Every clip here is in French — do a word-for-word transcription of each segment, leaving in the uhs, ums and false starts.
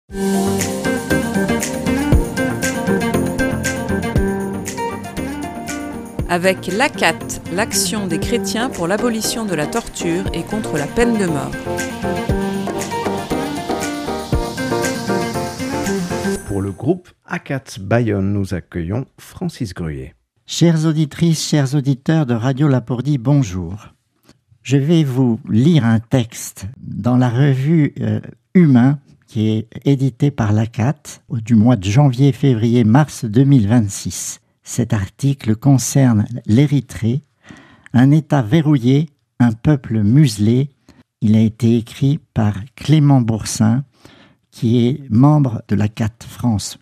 Avec l'A C A T, l'Action des chrétiens pour l'abolition de la torture et contre la peine de mort. Pour le groupe A C A T Bayonne, nous accueillons Francis Gruyer. Chères auditrices, chers auditeurs de Radio Lapourdie, bonjour. Je vais vous lire un texte dans la revue euh, Humain, qui est éditée par l'A C A T du mois de janvier, février, mars deux mille vingt-six. Cet article concerne l'Érythrée, un État verrouillé, un peuple muselé. Il a été écrit par Clément Boursin, qui est membre de l'A C A T France.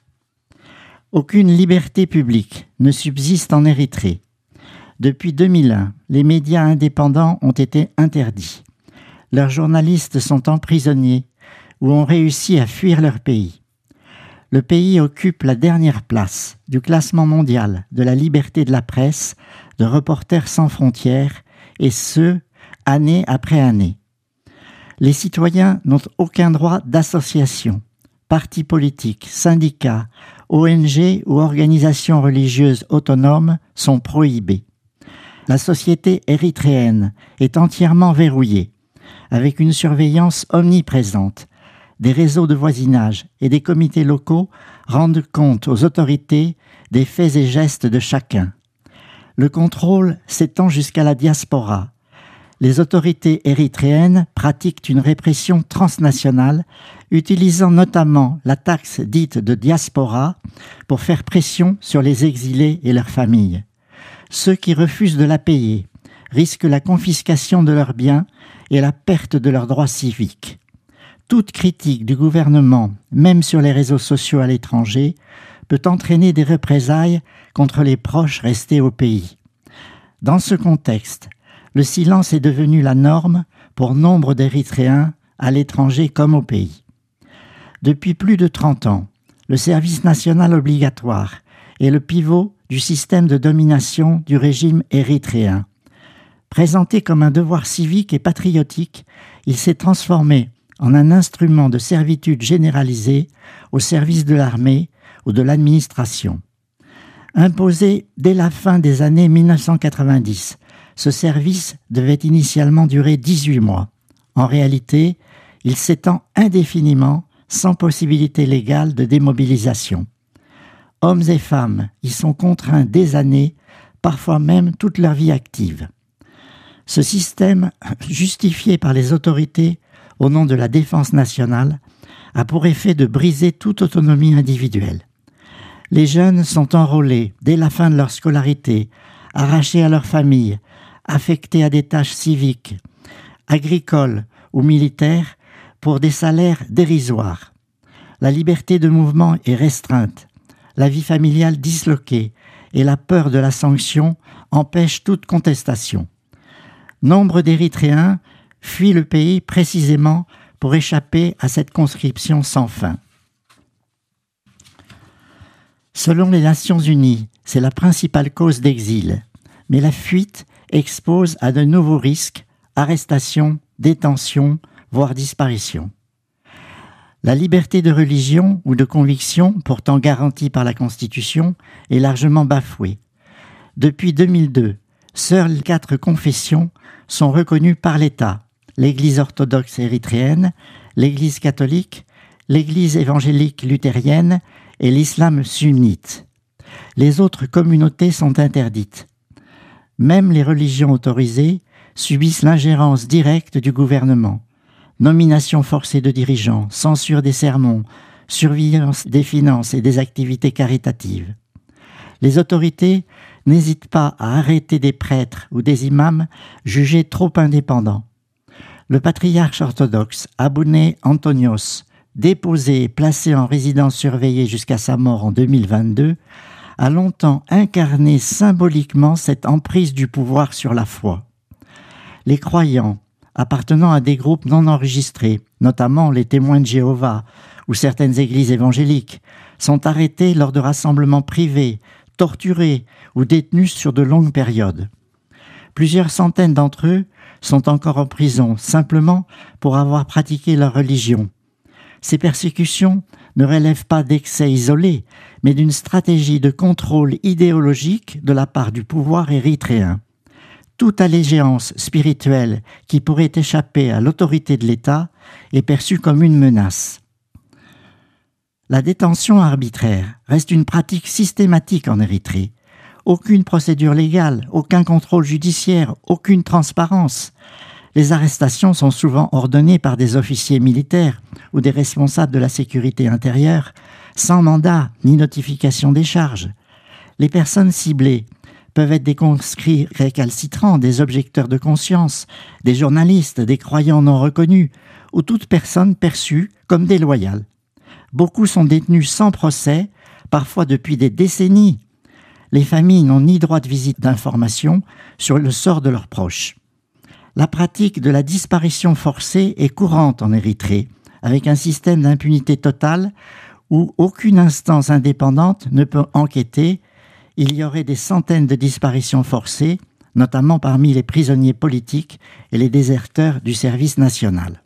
Aucune liberté publique ne subsiste en Érythrée. Depuis deux mille un, les médias indépendants ont été interdits. Leurs journalistes sont emprisonnés ou ont réussi à fuir leur pays. Le pays occupe la dernière place du classement mondial de la liberté de la presse de Reporters sans frontières, et ce, année après année. Les citoyens n'ont aucun droit d'association, partis politiques, syndicats, O N G ou organisations religieuses autonomes sont prohibés. La société érythréenne est entièrement verrouillée, avec une surveillance omniprésente. Des réseaux de voisinage et des comités locaux rendent compte aux autorités des faits et gestes de chacun. Le contrôle s'étend jusqu'à la diaspora. Les autorités érythréennes pratiquent une répression transnationale, utilisant notamment la taxe dite de diaspora pour faire pression sur les exilés et leurs familles. Ceux qui refusent de la payer risquent la confiscation de leurs biens et la perte de leurs droits civiques. Toute critique du gouvernement, même sur les réseaux sociaux à l'étranger, peut entraîner des représailles contre les proches restés au pays. Dans ce contexte, le silence est devenu la norme pour nombre d'Érythréens, à l'étranger comme au pays. Depuis plus de trente ans, le service national obligatoire est le pivot du système de domination du régime érythréen. Présenté comme un devoir civique et patriotique, il s'est transformé en un instrument de servitude généralisée au service de l'armée ou de l'administration. Imposé dès la fin des années mille neuf cent quatre-vingt-dix, ce service devait initialement durer dix-huit mois. En réalité, il s'étend indéfiniment sans possibilité légale de démobilisation. Hommes et femmes y sont contraints des années, parfois même toute leur vie active. Ce système, justifié par les autorités au nom de la défense nationale, a pour effet de briser toute autonomie individuelle. Les jeunes sont enrôlés dès la fin de leur scolarité, arrachés à leur famille, affectés à des tâches civiques, agricoles ou militaires pour des salaires dérisoires. La liberté de mouvement est restreinte, la vie familiale disloquée et la peur de la sanction empêchent toute contestation. Nombre d'Érythréens fuient le pays précisément pour échapper à cette conscription sans fin. Selon les Nations Unies, c'est la principale cause d'exil, mais la fuite expose à de nouveaux risques, arrestations, détentions, voire disparitions. La liberté de religion ou de conviction, pourtant garantie par la Constitution, est largement bafouée. Depuis deux mille deux, seules quatre confessions sont reconnues par l'État: l'Église orthodoxe érythréenne, l'Église catholique, l'Église évangélique luthérienne et l'islam sunnite. Les autres communautés sont interdites. Même les religions autorisées subissent l'ingérence directe du gouvernement. Nomination forcée de dirigeants, censure des sermons, surveillance des finances et des activités caritatives. Les autorités n'hésitent pas à arrêter des prêtres ou des imams jugés trop indépendants. Le patriarche orthodoxe Abouné Antonios, déposé et placé en résidence surveillée jusqu'à sa mort en deux mille vingt-deux, a longtemps incarné symboliquement cette emprise du pouvoir sur la foi. Les croyants, appartenant à des groupes non enregistrés, notamment les témoins de Jéhovah ou certaines églises évangéliques, sont arrêtés lors de rassemblements privés, torturés ou détenus sur de longues périodes. Plusieurs centaines d'entre eux sont encore en prison, simplement pour avoir pratiqué leur religion. Ces persécutions ne relèvent pas d'excès isolés, mais d'une stratégie de contrôle idéologique de la part du pouvoir érythréen. Toute allégeance spirituelle qui pourrait échapper à l'autorité de l'État est perçue comme une menace. La détention arbitraire reste une pratique systématique en Érythrée. Aucune procédure légale, aucun contrôle judiciaire, aucune transparence. Les arrestations sont souvent ordonnées par des officiers militaires ou des responsables de la sécurité intérieure, sans mandat ni notification des charges. Les personnes ciblées peuvent être des conscrits récalcitrants, des objecteurs de conscience, des journalistes, des croyants non reconnus, ou toute personne perçue comme déloyale. Beaucoup sont détenus sans procès, parfois depuis des décennies. Les familles n'ont ni droit de visite d'information sur le sort de leurs proches. La pratique de la disparition forcée est courante en Érythrée, avec un système d'impunité totale où aucune instance indépendante ne peut enquêter. Il y aurait des centaines de disparitions forcées, notamment parmi les prisonniers politiques et les déserteurs du service national.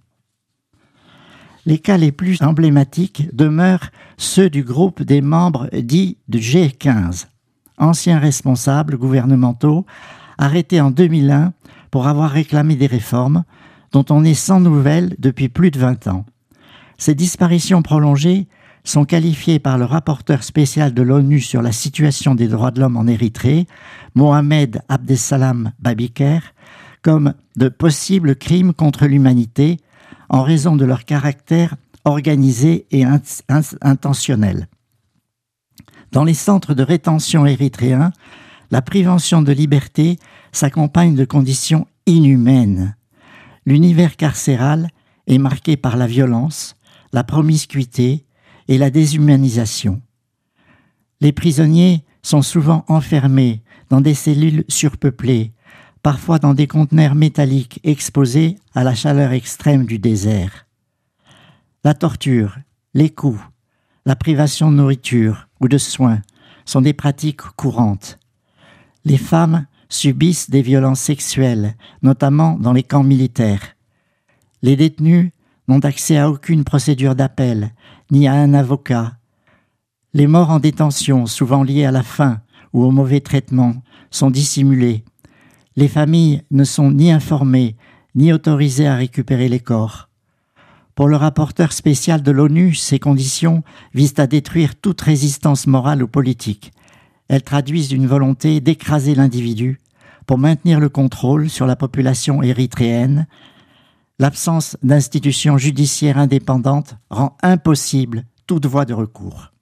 Les cas les plus emblématiques demeurent ceux du groupe des membres dits de G quinze, anciens responsables gouvernementaux arrêtés en deux mille un pour avoir réclamé des réformes dont on est sans nouvelles depuis plus de vingt ans. Ces disparitions prolongées sont qualifiées par le rapporteur spécial de l'ONU sur la situation des droits de l'homme en Érythrée, Mohamed Abdessalam Babiker, comme de possibles crimes contre l'humanité en raison de leur caractère organisé et int- intentionnel. Dans les centres de rétention érythréens, la privation de liberté s'accompagne de conditions inhumaines. L'univers carcéral est marqué par la violence, la promiscuité et la déshumanisation. Les prisonniers sont souvent enfermés dans des cellules surpeuplées, parfois dans des conteneurs métalliques exposés à la chaleur extrême du désert. La torture, les coups, la privation de nourriture ou de soins sont des pratiques courantes. Les femmes subissent des violences sexuelles, notamment dans les camps militaires. Les détenus n'ont accès à aucune procédure d'appel, ni à un avocat. Les morts en détention, souvent liées à la faim ou au mauvais traitement, sont dissimulées. Les familles ne sont ni informées, ni autorisées à récupérer les corps. Pour le rapporteur spécial de l'ONU, ces conditions visent à détruire toute résistance morale ou politique. Elles traduisent une volonté d'écraser l'individu pour maintenir le contrôle sur la population érythréenne. L'absence d'institutions judiciaires indépendantes rend impossible toute voie de recours.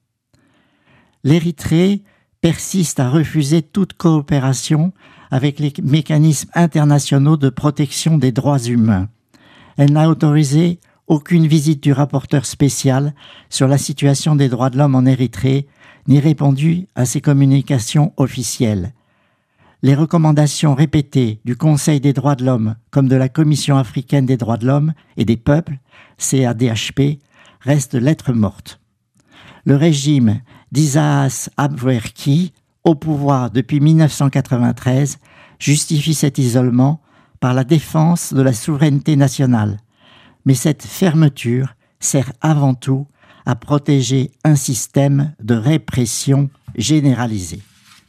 L'Érythrée persiste à refuser toute coopération avec les mécanismes internationaux de protection des droits humains. Elle n'a autorisé aucune visite du rapporteur spécial sur la situation des droits de l'homme en Érythrée, ni répondu à ses communications officielles. Les recommandations répétées du Conseil des droits de l'homme comme de la Commission africaine des droits de l'homme et des peuples, C A D H P, restent lettres mortes. Le régime d'Isaias Afwerki, au pouvoir depuis mille neuf cent quatre-vingt-treize, justifie cet isolement par la défense de la souveraineté nationale. Mais cette fermeture sert avant tout à protéger un système de répression généralisée.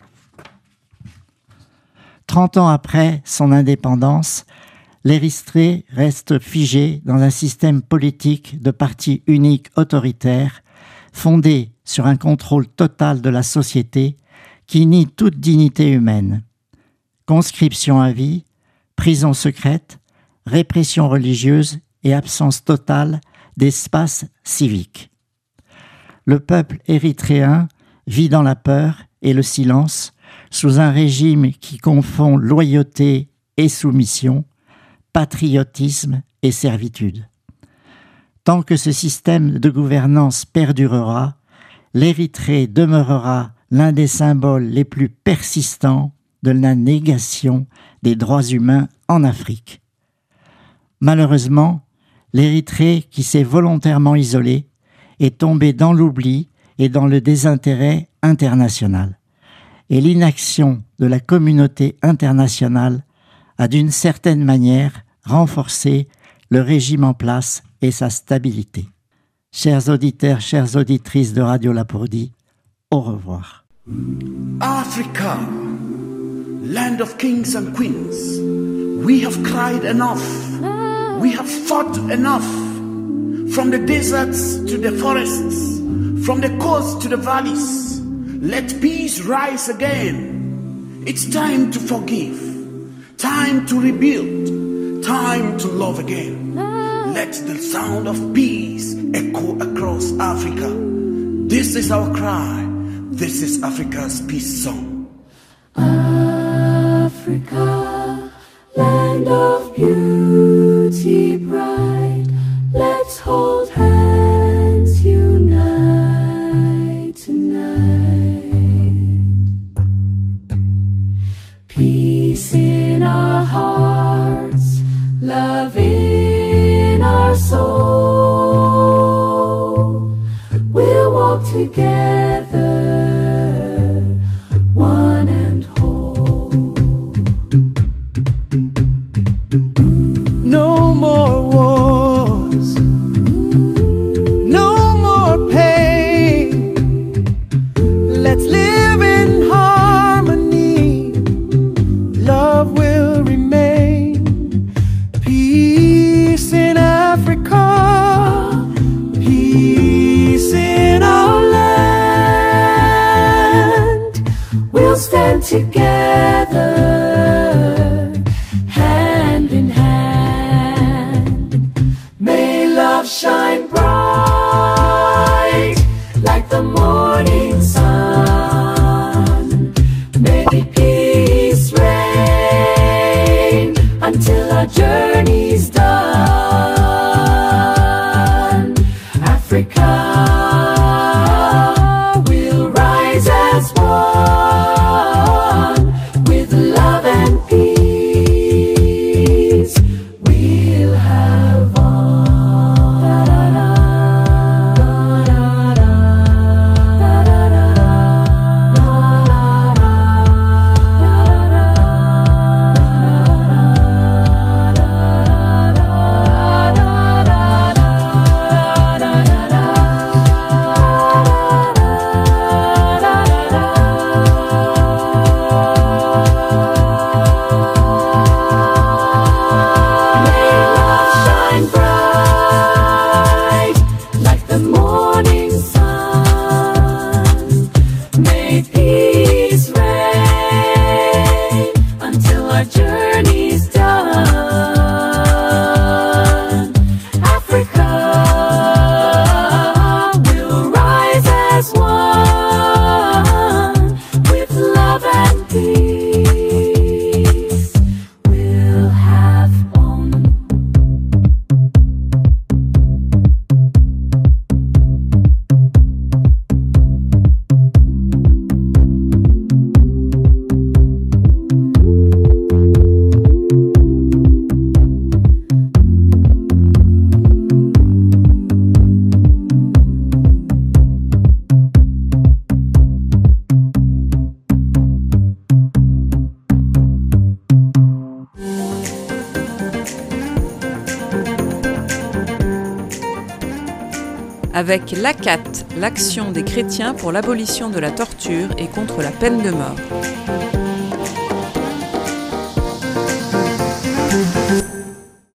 Trente ans après son indépendance, l'Érythrée reste figée dans un système politique de parti unique autoritaire, fondé sur un contrôle total de la société qui nie toute dignité humaine. Conscription à vie, prison secrète, répression religieuse et absence totale d'espace civique. Le peuple érythréen vit dans la peur et le silence, sous un régime qui confond loyauté et soumission, patriotisme et servitude. Tant que ce système de gouvernance perdurera, l'Érythrée demeurera l'un des symboles les plus persistants de la négation des droits humains en Afrique. Malheureusement, l'Érythrée, qui s'est volontairement isolée, est tombée dans l'oubli et dans le désintérêt international. Et l'inaction de la communauté internationale a d'une certaine manière renforcé le régime en place et sa stabilité. Chers auditeurs, chères auditrices de Radio Lapourdie, au revoir. Africa, land of kings and queens, we have cried enough, we have fought enough, from the deserts to the forests, from the coasts to the valleys. Let peace rise again. It's time to forgive, time to rebuild, time to love again. Let the sound of peace echo across Africa. This is our cry. This is Africa's peace song. Africa, land of beauty bright, let's hold hands, unite tonight. Peace in our hearts, love in our soul. We'll walk together, one and whole. No more wars, no more pain. Let's live in harmony. Love will remain. Peace in Africa, peace in our land. We'll stand together, hand in hand. May love shine bright like the morning sun. May peace reign until our journey's done. Africa will rise as one with love and peace. We'll have on. Avec l'A C A T, l'action des chrétiens pour l'abolition de la torture et contre la peine de mort.